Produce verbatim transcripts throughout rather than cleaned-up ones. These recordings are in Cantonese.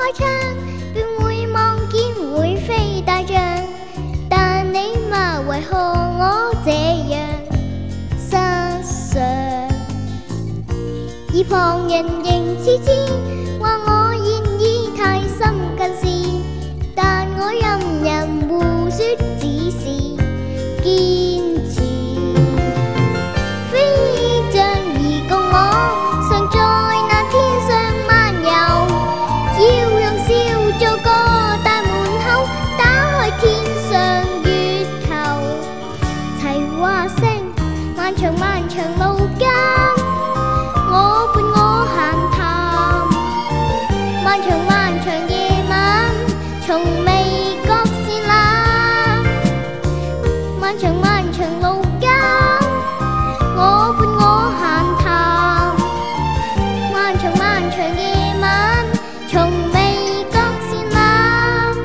开窗，便會望見會飛大象。但你嘛為何我這樣失常？而旁人仍痴痴話我現已太深近視，但我任人胡說只是堅持。飛象而共我常在那天上漫遊，要用笑做個大門口，打開天上月球。齊話聲漫長漫長路間，我伴我閒談。漫長漫長夜晚，從未覺是冷。漫長漫長路間，我伴我閒談。漫長漫長夜晚，從未覺是冷。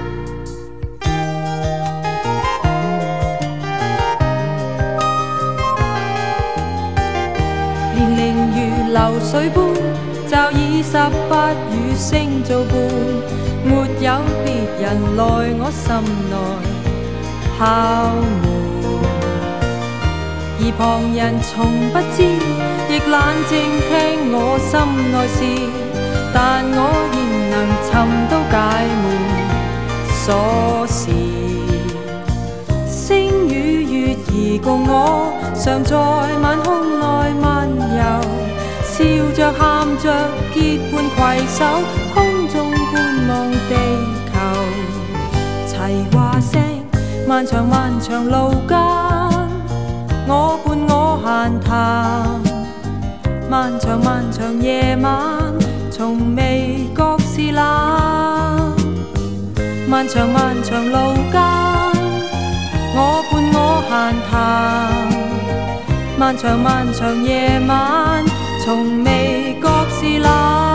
年齡如流水般，就以十八與星做伴，沒有別人來我心內敲門。而旁人從不知，亦冷靜聽我心內事，但我現能尋到解悶鎖匙。星與月兒共我，常在晚空內漫遊，笑着喊着結伴攜手，空中觀望地球。齊話聲漫長漫長路間，我伴我閒談。漫長漫長夜晚，從未覺是冷。漫長漫長路間，我伴我閒談。漫長漫長夜晚，從未覺是冷。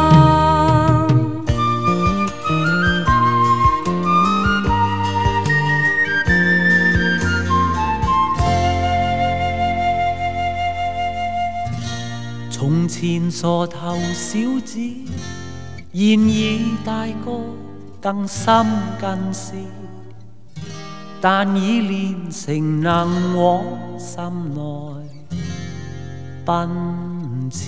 從前傻頭小子，現已大個更深近視，但已練成能往心內奔馳。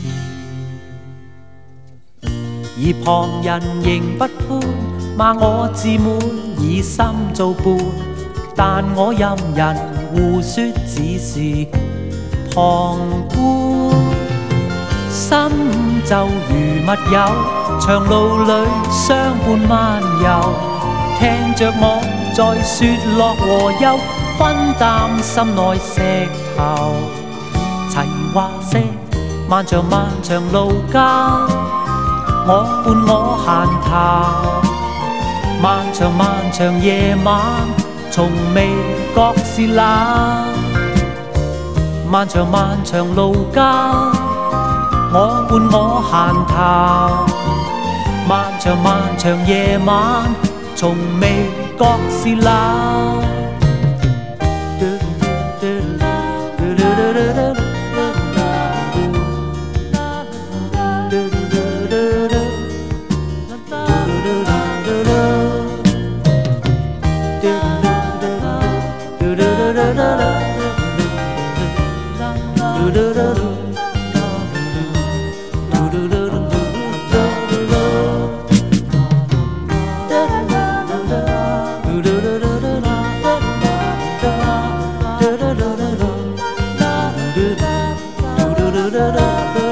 而旁人仍不歡，罵我自滿以心做伴，但我任人胡說只是旁觀。心就如密友，長路裏相伴漫遊，聽着我在說樂和憂，分擔心內石頭。齊話聲漫長漫長路間，我伴我閒談。漫長漫長夜晚，從未覺是冷。漫長漫長路間，我伴我閒談。漫長漫長夜晚，從未覺是冷。da da da